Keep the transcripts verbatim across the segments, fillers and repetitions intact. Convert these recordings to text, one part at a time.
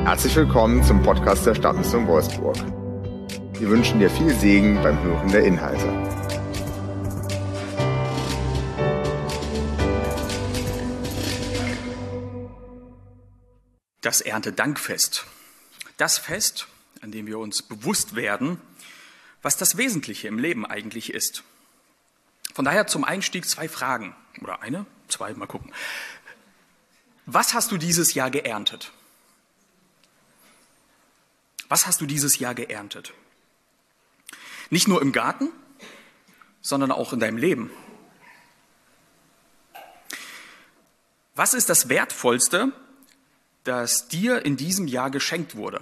Herzlich willkommen zum Podcast der Stadtmission Wolfsburg. Wir wünschen dir viel Segen beim Hören der Inhalte. Das Erntedankfest. Das Fest, an dem wir uns bewusst werden, was das Wesentliche im Leben eigentlich ist. Von daher zum Einstieg zwei Fragen. Oder eine, zwei, mal gucken. Was hast du dieses Jahr geerntet? Was hast du dieses Jahr geerntet? Nicht nur im Garten, sondern auch in deinem Leben. Was ist das Wertvollste, das dir in diesem Jahr geschenkt wurde?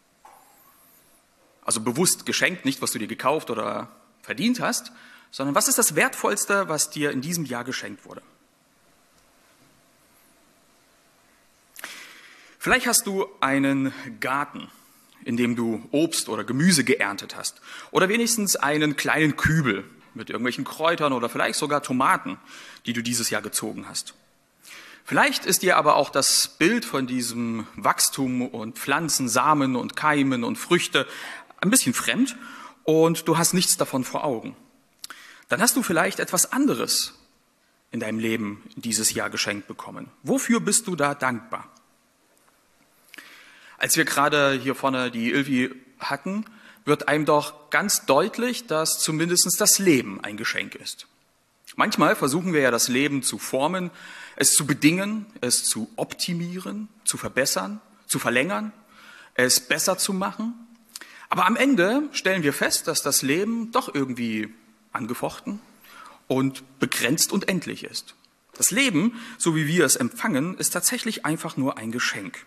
Also bewusst geschenkt, nicht was du dir gekauft oder verdient hast, sondern was ist das Wertvollste, was dir in diesem Jahr geschenkt wurde? Vielleicht hast du einen Garten, in dem du Obst oder Gemüse geerntet hast. Oder wenigstens einen kleinen Kübel mit irgendwelchen Kräutern oder vielleicht sogar Tomaten, die du dieses Jahr gezogen hast. Vielleicht ist dir aber auch das Bild von diesem Wachstum und Pflanzen, Samen und Keimen und Früchte ein bisschen fremd und du hast nichts davon vor Augen. Dann hast du vielleicht etwas anderes in deinem Leben dieses Jahr geschenkt bekommen. Wofür bist du da dankbar? Als wir gerade hier vorne die Ilvi hatten, wird einem doch ganz deutlich, dass zumindest das Leben ein Geschenk ist. Manchmal versuchen wir ja das Leben zu formen, es zu bedingen, es zu optimieren, zu verbessern, zu verlängern, es besser zu machen. Aber am Ende stellen wir fest, dass das Leben doch irgendwie angefochten und begrenzt und endlich ist. Das Leben, so wie wir es empfangen, ist tatsächlich einfach nur ein Geschenk.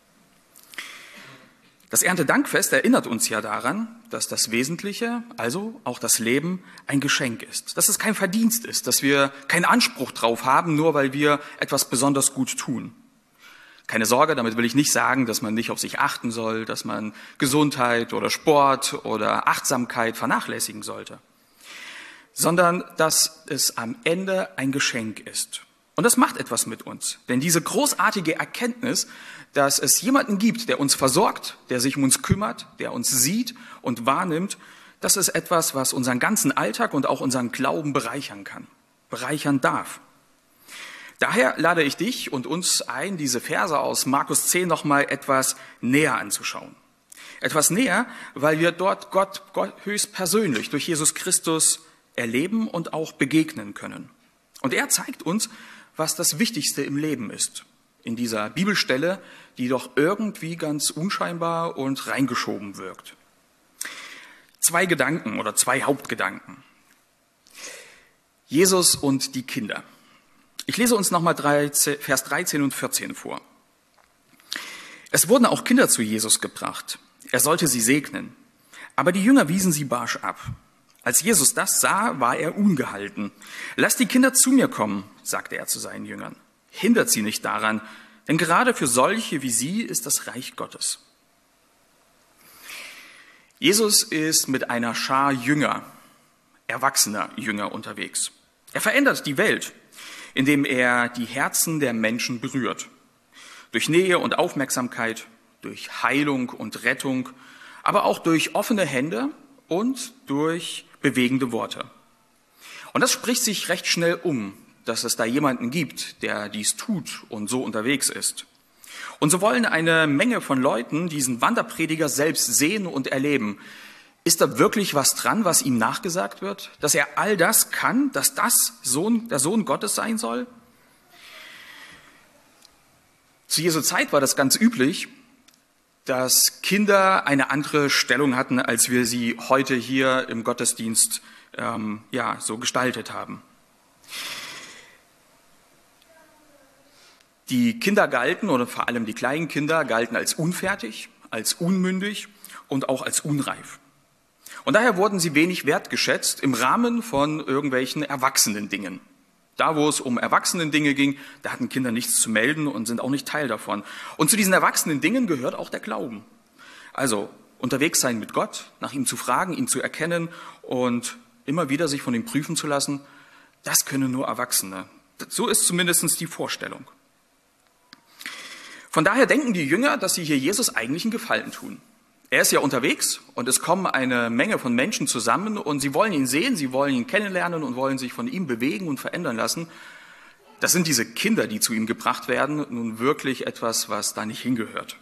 Das Erntedankfest erinnert uns ja daran, dass das Wesentliche, also auch das Leben, ein Geschenk ist. Dass es kein Verdienst ist, dass wir keinen Anspruch drauf haben, nur weil wir etwas besonders gut tun. Keine Sorge, damit will ich nicht sagen, dass man nicht auf sich achten soll, dass man Gesundheit oder Sport oder Achtsamkeit vernachlässigen sollte, sondern dass es am Ende ein Geschenk ist. Und das macht etwas mit uns, denn diese großartige Erkenntnis, dass es jemanden gibt, der uns versorgt, der sich um uns kümmert, der uns sieht und wahrnimmt, das ist etwas, was unseren ganzen Alltag und auch unseren Glauben bereichern kann, bereichern darf. Daher lade ich dich und uns ein, diese Verse aus Markus zehn nochmal etwas näher anzuschauen. Etwas näher, weil wir dort Gott, Gott höchstpersönlich durch Jesus Christus erleben und auch begegnen können. Und er zeigt uns, was das Wichtigste im Leben ist. In dieser Bibelstelle, die doch irgendwie ganz unscheinbar und reingeschoben wirkt. Zwei Gedanken oder zwei Hauptgedanken. Jesus und die Kinder. Ich lese uns nochmal Vers dreizehn und vierzehn vor. Es wurden auch Kinder zu Jesus gebracht. Er sollte sie segnen. Aber die Jünger wiesen sie barsch ab. Als Jesus das sah, war er ungehalten. Lasst die Kinder zu mir kommen, sagte er zu seinen Jüngern. Hindert sie nicht daran, denn gerade für solche wie sie ist das Reich Gottes. Jesus ist mit einer Schar Jünger, erwachsener Jünger unterwegs. Er verändert die Welt, indem er die Herzen der Menschen berührt. Durch Nähe und Aufmerksamkeit, durch Heilung und Rettung, aber auch durch offene Hände und durch bewegende Worte. Und das spricht sich recht schnell um, dass es da jemanden gibt, der dies tut und so unterwegs ist. Und so wollen eine Menge von Leuten diesen Wanderprediger selbst sehen und erleben. Ist da wirklich was dran, was ihm nachgesagt wird? Dass er all das kann, dass das Sohn, der Sohn Gottes sein soll? Zu Jesu Zeit war das ganz üblich, dass Kinder eine andere Stellung hatten, als wir sie heute hier im Gottesdienst ähm, ja, so gestaltet haben. Die Kinder galten, oder vor allem die kleinen Kinder, galten als unfertig, als unmündig und auch als unreif. Und daher wurden sie wenig wertgeschätzt im Rahmen von irgendwelchen erwachsenen Dingen. Da, wo es um erwachsenen Dinge ging, da hatten Kinder nichts zu melden und sind auch nicht Teil davon. Und zu diesen erwachsenen Dingen gehört auch der Glauben. Also unterwegs sein mit Gott, nach ihm zu fragen, ihn zu erkennen und immer wieder sich von ihm prüfen zu lassen, das können nur Erwachsene. So ist zumindest die Vorstellung. Von daher denken die Jünger, dass sie hier Jesus eigentlich einen Gefallen tun. Er ist ja unterwegs und es kommen eine Menge von Menschen zusammen und sie wollen ihn sehen, sie wollen ihn kennenlernen und wollen sich von ihm bewegen und verändern lassen. Das sind diese Kinder, die zu ihm gebracht werden, nun wirklich etwas, was da nicht hingehört.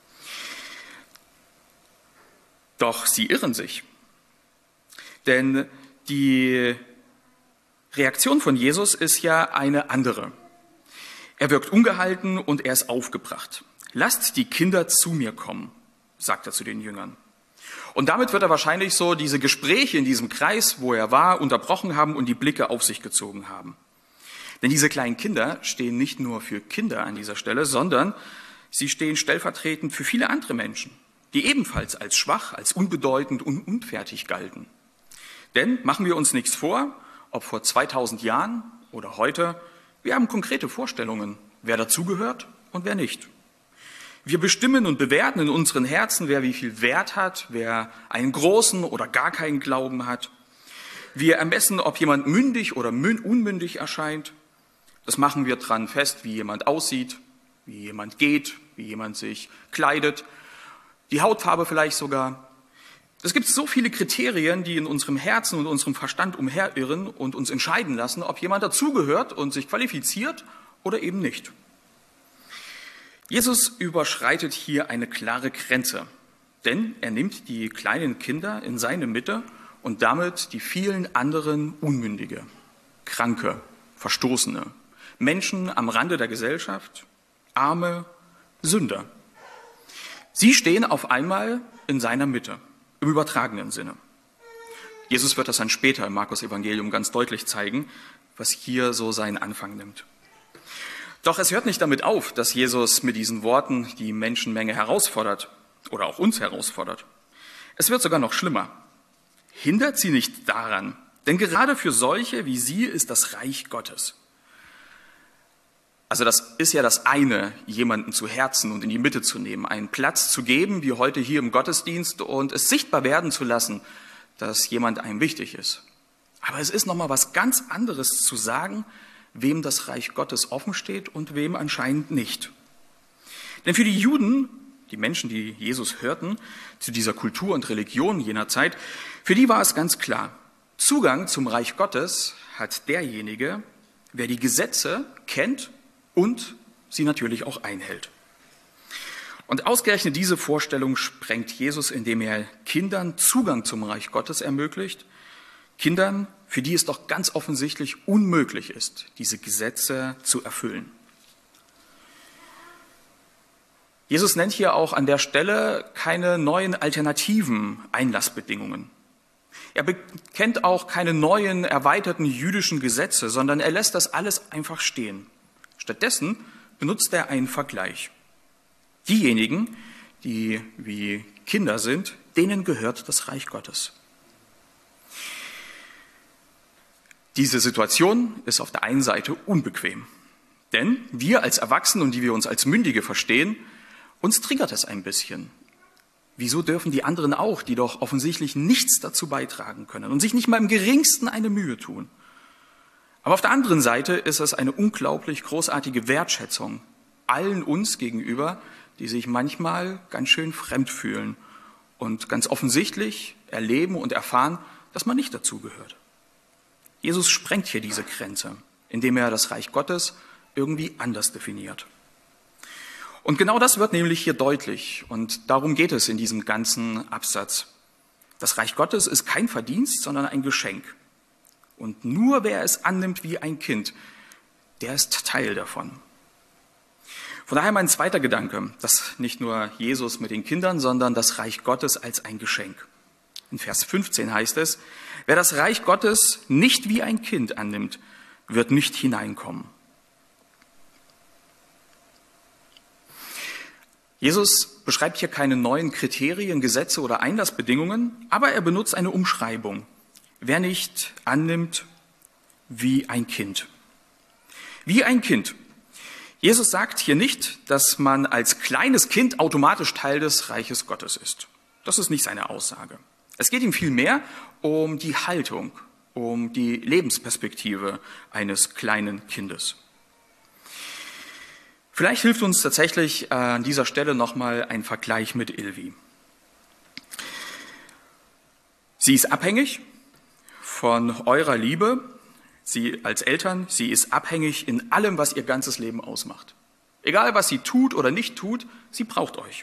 Doch sie irren sich. Denn die Reaktion von Jesus ist ja eine andere. Er wirkt ungehalten und er ist aufgebracht. Lasst die Kinder zu mir kommen, sagt er zu den Jüngern. Und damit wird er wahrscheinlich so diese Gespräche in diesem Kreis, wo er war, unterbrochen haben und die Blicke auf sich gezogen haben. Denn diese kleinen Kinder stehen nicht nur für Kinder an dieser Stelle, sondern sie stehen stellvertretend für viele andere Menschen, die ebenfalls als schwach, als unbedeutend und unfertig galten. Denn machen wir uns nichts vor, ob vor zweitausend Jahren oder heute, wir haben konkrete Vorstellungen, wer dazugehört und wer nicht. Wir bestimmen und bewerten in unseren Herzen, wer wie viel Wert hat, wer einen großen oder gar keinen Glauben hat. Wir ermessen, ob jemand mündig oder unmündig erscheint. Das machen wir dran fest, wie jemand aussieht, wie jemand geht, wie jemand sich kleidet, die Hautfarbe vielleicht sogar. Es gibt so viele Kriterien, die in unserem Herzen und unserem Verstand umherirren und uns entscheiden lassen, ob jemand dazugehört und sich qualifiziert oder eben nicht. Jesus überschreitet hier eine klare Grenze, denn er nimmt die kleinen Kinder in seine Mitte und damit die vielen anderen Unmündige, Kranke, Verstoßene, Menschen am Rande der Gesellschaft, Arme, Sünder. Sie stehen auf einmal in seiner Mitte, im übertragenen Sinne. Jesus wird das dann später im Markus-Evangelium ganz deutlich zeigen, was hier so seinen Anfang nimmt. Doch es hört nicht damit auf, dass Jesus mit diesen Worten die Menschenmenge herausfordert oder auch uns herausfordert. Es wird sogar noch schlimmer. Hindert sie nicht daran, denn gerade für solche wie sie ist das Reich Gottes. Also das ist ja das eine, jemanden zu Herzen und in die Mitte zu nehmen, einen Platz zu geben, wie heute hier im Gottesdienst, und es sichtbar werden zu lassen, dass jemand einem wichtig ist. Aber es ist nochmal was ganz anderes zu sagen, wem das Reich Gottes offen steht und wem anscheinend nicht. Denn für die Juden, die Menschen, die Jesus hörten, zu dieser Kultur und Religion jener Zeit, für die war es ganz klar, Zugang zum Reich Gottes hat derjenige, wer die Gesetze kennt und sie natürlich auch einhält. Und ausgerechnet diese Vorstellung sprengt Jesus, indem er Kindern Zugang zum Reich Gottes ermöglicht, Kindern, für die es doch ganz offensichtlich unmöglich ist, diese Gesetze zu erfüllen. Jesus nennt hier auch an der Stelle keine neuen alternativen Einlassbedingungen. Er bekennt auch keine neuen erweiterten jüdischen Gesetze, sondern er lässt das alles einfach stehen. Stattdessen benutzt er einen Vergleich. Diejenigen, die wie Kinder sind, denen gehört das Reich Gottes. Diese Situation ist auf der einen Seite unbequem. Denn wir als Erwachsene und die wir uns als Mündige verstehen, uns triggert es ein bisschen. Wieso dürfen die anderen auch, die doch offensichtlich nichts dazu beitragen können und sich nicht mal im geringsten eine Mühe tun? Aber auf der anderen Seite ist es eine unglaublich großartige Wertschätzung allen uns gegenüber, die sich manchmal ganz schön fremd fühlen und ganz offensichtlich erleben und erfahren, dass man nicht dazugehört. Jesus sprengt hier diese Grenze, indem er das Reich Gottes irgendwie anders definiert. Und genau das wird nämlich hier deutlich und darum geht es in diesem ganzen Absatz. Das Reich Gottes ist kein Verdienst, sondern ein Geschenk. Und nur wer es annimmt wie ein Kind, der ist Teil davon. Von daher mein zweiter Gedanke, dass nicht nur Jesus mit den Kindern, sondern das Reich Gottes als ein Geschenk. In Vers fünfzehn heißt es, wer das Reich Gottes nicht wie ein Kind annimmt, wird nicht hineinkommen. Jesus beschreibt hier keine neuen Kriterien, Gesetze oder Einlassbedingungen, aber er benutzt eine Umschreibung. Wer nicht annimmt wie ein Kind. Wie ein Kind. Jesus sagt hier nicht, dass man als kleines Kind automatisch Teil des Reiches Gottes ist. Das ist nicht seine Aussage. Es geht ihm vielmehr um die Haltung, um die Lebensperspektive eines kleinen Kindes. Vielleicht hilft uns tatsächlich an dieser Stelle nochmal ein Vergleich mit Ilvi. Sie ist abhängig von eurer Liebe. Sie als Eltern, sie ist abhängig in allem, was ihr ganzes Leben ausmacht. Egal, was sie tut oder nicht tut, sie braucht euch.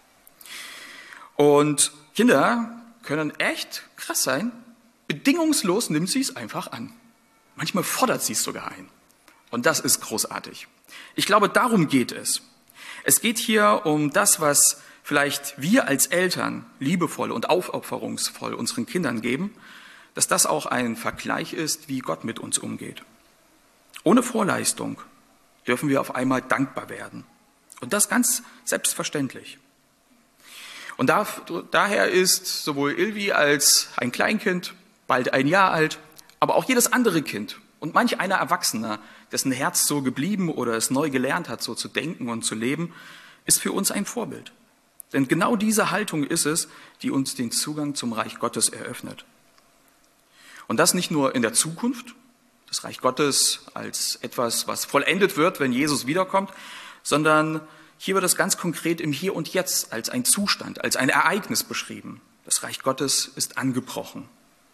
Und Kinder können echt krass sein. Bedingungslos nimmt sie es einfach an. Manchmal fordert sie es sogar ein. Und das ist großartig. Ich glaube, darum geht es. Es geht hier um das, was vielleicht wir als Eltern liebevoll und aufopferungsvoll unseren Kindern geben, dass das auch ein Vergleich ist, wie Gott mit uns umgeht. Ohne Vorleistung dürfen wir auf einmal dankbar werden. Und das ganz selbstverständlich. Und da, daher ist sowohl Ilvi als ein Kleinkind, bald ein Jahr alt, aber auch jedes andere Kind und manch einer Erwachsener, dessen Herz so geblieben oder es neu gelernt hat, so zu denken und zu leben, ist für uns ein Vorbild. Denn genau diese Haltung ist es, die uns den Zugang zum Reich Gottes eröffnet. Und das nicht nur in der Zukunft, das Reich Gottes als etwas, was vollendet wird, wenn Jesus wiederkommt, sondern hier wird es ganz konkret im Hier und Jetzt als ein Zustand, als ein Ereignis beschrieben. Das Reich Gottes ist angebrochen.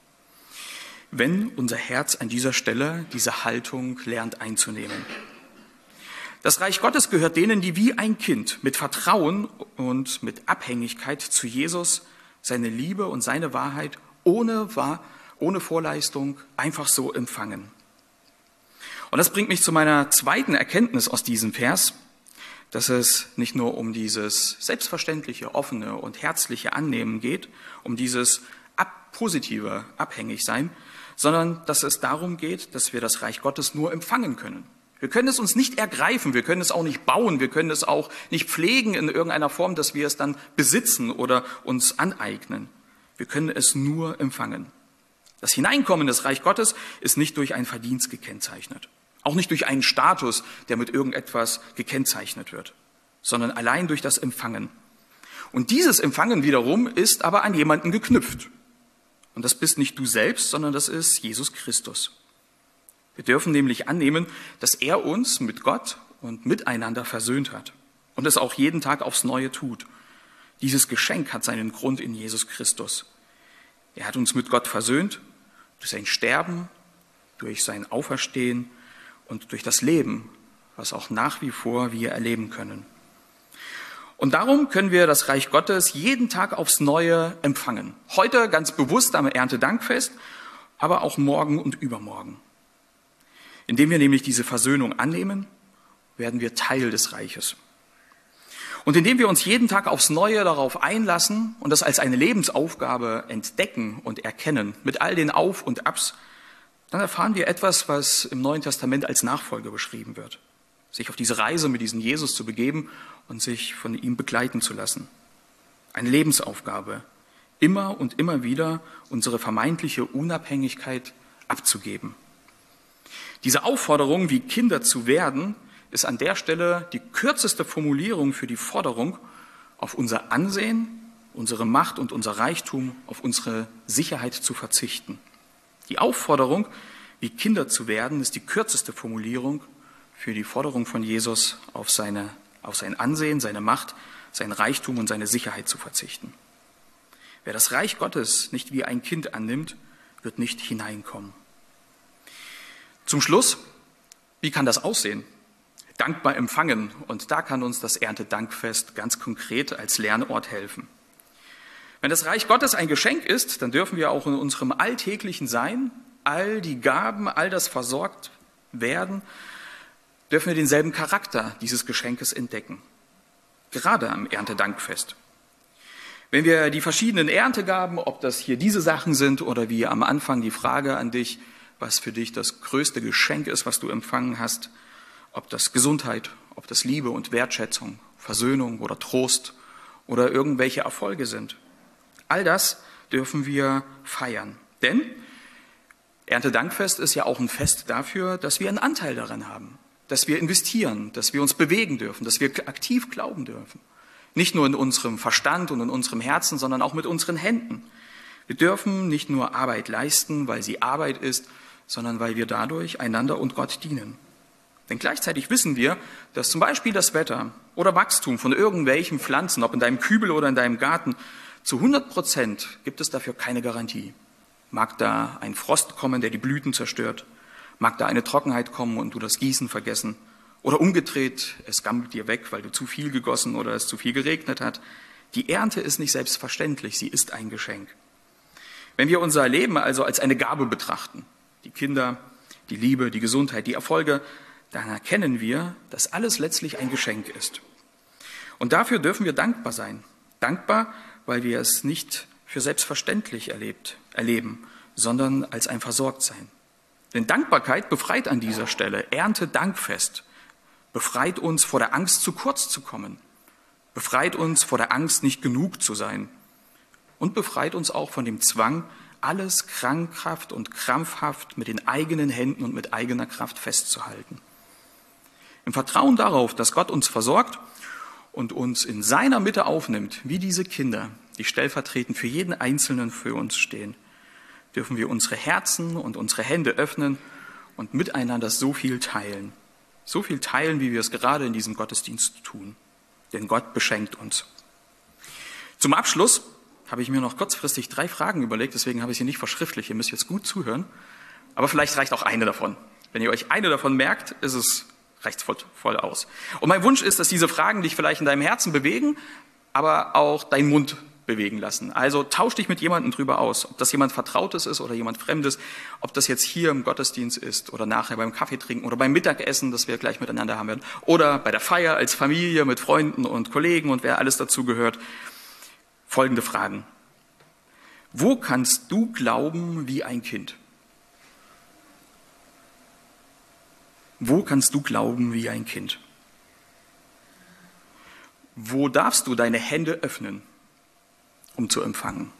Wenn unser Herz an dieser Stelle diese Haltung lernt einzunehmen. Das Reich Gottes gehört denen, die wie ein Kind mit Vertrauen und mit Abhängigkeit zu Jesus seine Liebe und seine Wahrheit ohne, ohne Vorleistung einfach so empfangen. Und das bringt mich zu meiner zweiten Erkenntnis aus diesem Vers, dass es nicht nur um dieses selbstverständliche, offene und herzliche Annehmen geht, um dieses ab, positive Abhängigsein, sondern dass es darum geht, dass wir das Reich Gottes nur empfangen können. Wir können es uns nicht ergreifen, wir können es auch nicht bauen, wir können es auch nicht pflegen in irgendeiner Form, dass wir es dann besitzen oder uns aneignen. Wir können es nur empfangen. Das Hineinkommen in das Reich Gottes ist nicht durch ein Verdienst gekennzeichnet. Auch nicht durch einen Status, der mit irgendetwas gekennzeichnet wird, sondern allein durch das Empfangen. Und dieses Empfangen wiederum ist aber an jemanden geknüpft. Und das bist nicht du selbst, sondern das ist Jesus Christus. Wir dürfen nämlich annehmen, dass er uns mit Gott und miteinander versöhnt hat und es auch jeden Tag aufs Neue tut. Dieses Geschenk hat seinen Grund in Jesus Christus. Er hat uns mit Gott versöhnt durch sein Sterben, durch sein Auferstehen und durch das Leben, was auch nach wie vor wir erleben können. Und darum können wir das Reich Gottes jeden Tag aufs Neue empfangen. Heute ganz bewusst am Erntedankfest, aber auch morgen und übermorgen. Indem wir nämlich diese Versöhnung annehmen, werden wir Teil des Reiches. Und indem wir uns jeden Tag aufs Neue darauf einlassen und das als eine Lebensaufgabe entdecken und erkennen, mit all den Auf und Abs, dann erfahren wir etwas, was im Neuen Testament als Nachfolge beschrieben wird. Sich auf diese Reise mit diesem Jesus zu begeben und sich von ihm begleiten zu lassen. Eine Lebensaufgabe, immer und immer wieder unsere vermeintliche Unabhängigkeit abzugeben. Diese Aufforderung, wie Kinder zu werden, ist an der Stelle die kürzeste Formulierung für die Forderung, auf unser Ansehen, unsere Macht und unser Reichtum, auf unsere Sicherheit zu verzichten. Die Aufforderung, wie Kinder zu werden, ist die kürzeste Formulierung für die Forderung von Jesus, auf, seine, auf sein Ansehen, seine Macht, sein Reichtum und seine Sicherheit zu verzichten. Wer das Reich Gottes nicht wie ein Kind annimmt, wird nicht hineinkommen. Zum Schluss, wie kann das aussehen? Dankbar empfangen. Und da kann uns das Erntedankfest ganz konkret als Lernort helfen. Wenn das Reich Gottes ein Geschenk ist, dann dürfen wir auch in unserem alltäglichen Sein all die Gaben, all das versorgt werden, dürfen wir denselben Charakter dieses Geschenkes entdecken. Gerade am Erntedankfest. Wenn wir die verschiedenen Erntegaben, ob das hier diese Sachen sind oder wie am Anfang die Frage an dich, was für dich das größte Geschenk ist, was du empfangen hast, ob das Gesundheit, ob das Liebe und Wertschätzung, Versöhnung oder Trost oder irgendwelche Erfolge sind. All das dürfen wir feiern. Denn Erntedankfest ist ja auch ein Fest dafür, dass wir einen Anteil daran haben, dass wir investieren, dass wir uns bewegen dürfen, dass wir aktiv glauben dürfen. Nicht nur in unserem Verstand und in unserem Herzen, sondern auch mit unseren Händen. Wir dürfen nicht nur Arbeit leisten, weil sie Arbeit ist, sondern weil wir dadurch einander und Gott dienen. Denn gleichzeitig wissen wir, dass zum Beispiel das Wetter oder Wachstum von irgendwelchen Pflanzen, ob in deinem Kübel oder in deinem Garten, zu hundert Prozent gibt es dafür keine Garantie. Mag da ein Frost kommen, der die Blüten zerstört? Mag da eine Trockenheit kommen und du das Gießen vergessen? Oder umgedreht, es gammelt dir weg, weil du zu viel gegossen oder es zu viel geregnet hat? Die Ernte ist nicht selbstverständlich, sie ist ein Geschenk. Wenn wir unser Leben also als eine Gabe betrachten, die Kinder, die Liebe, die Gesundheit, die Erfolge, dann erkennen wir, dass alles letztlich ein Geschenk ist. Und dafür dürfen wir dankbar sein. Dankbar, weil wir es nicht für selbstverständlich erlebt, erleben, sondern als ein Versorgtsein. Denn Dankbarkeit befreit an dieser Stelle, Erntedankfest, befreit uns vor der Angst, zu kurz zu kommen, befreit uns vor der Angst, nicht genug zu sein und befreit uns auch von dem Zwang, alles krankhaft und krampfhaft mit den eigenen Händen und mit eigener Kraft festzuhalten. Im Vertrauen darauf, dass Gott uns versorgt und uns in seiner Mitte aufnimmt, wie diese Kinder, die stellvertretend für jeden Einzelnen für uns stehen, dürfen wir unsere Herzen und unsere Hände öffnen und miteinander so viel teilen. So viel teilen, wie wir es gerade in diesem Gottesdienst tun. Denn Gott beschenkt uns. Zum Abschluss habe ich mir noch kurzfristig drei Fragen überlegt, deswegen habe ich sie nicht verschriftlicht. Ihr müsst jetzt gut zuhören, aber vielleicht reicht auch eine davon. Wenn ihr euch eine davon merkt, ist es reicht voll, voll aus. Und mein Wunsch ist, dass diese Fragen dich vielleicht in deinem Herzen bewegen, aber auch deinen Mund bewegen lassen. Also tausch dich mit jemandem drüber aus, ob das jemand Vertrautes ist oder jemand Fremdes, ob das jetzt hier im Gottesdienst ist oder nachher beim Kaffee trinken oder beim Mittagessen, das wir gleich miteinander haben werden, oder bei der Feier als Familie mit Freunden und Kollegen und wer alles dazu gehört. Folgende Fragen. Wo kannst du glauben wie ein Kind? Wo kannst du glauben wie ein Kind? Wo darfst du deine Hände öffnen, um zu empfangen?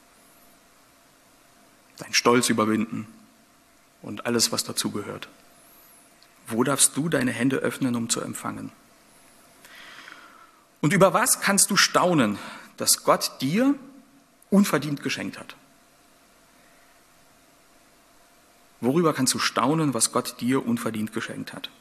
Deinen Stolz überwinden und alles, was dazugehört. Wo darfst du deine Hände öffnen, um zu empfangen? Und über was kannst du staunen, dass Gott dir unverdient geschenkt hat? Worüber kannst du staunen, was Gott dir unverdient geschenkt hat?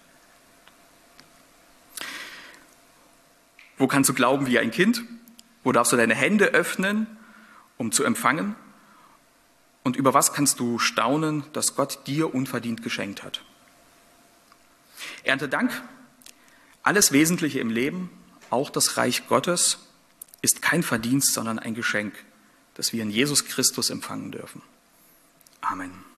Wo kannst du glauben wie ein Kind? Wo darfst du deine Hände öffnen, um zu empfangen? Und über was kannst du staunen, dass Gott dir unverdient geschenkt hat? Erntedank, alles Wesentliche im Leben, auch das Reich Gottes, ist kein Verdienst, sondern ein Geschenk, das wir in Jesus Christus empfangen dürfen. Amen.